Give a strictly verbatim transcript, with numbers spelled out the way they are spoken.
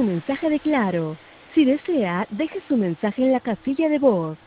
su mensaje de Claro. Si desea, deje su mensaje en la casilla de voz.